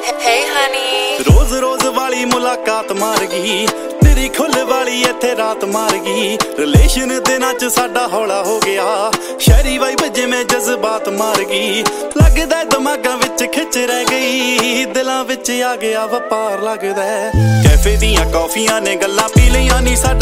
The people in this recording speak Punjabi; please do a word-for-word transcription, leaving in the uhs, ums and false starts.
Hey honey ਰੋਜ਼ ਰੋਜ਼ ਵਾਲੀ ਮੁਲਾਕਾਤ ਮਾਰ ਗਈ, ਤੇਰੀ ਖੁੱਲ ਵਾਲੀ ਇੱਥੇ ਰਾਤ ਮਾਰ ਗਈ। ਰਿਲੇਸ਼ਨ ਦਿਨਾਂ ਚ ਸਾਡਾ ਹੌਲਾ ਹੋ ਗਿਆ, ਸ਼ਹਿਰੀ ਵਾਈਬ ਜਿਵੇਂ ਜਜ਼ਬਾਤ ਮਾਰ ਗਈ। ਲੱਗਦਾ ਦਿਮਾਗਾਂ ਵਿੱਚ ਖਿੱਚ ਰਹਿ ਗਈ, ਦਿਲਾਂ ਵਿੱਚ ਆ ਗਿਆ ਵਪਾਰ ਲੱਗਦਾ। ਕੈਫੇ ਦੀਆਂ ਕੌਫੀਆਂ ਨੇ ਗੱਲਾਂ ਪੀ ਲਈਆਂ ਨੀ ਸਾਡਾ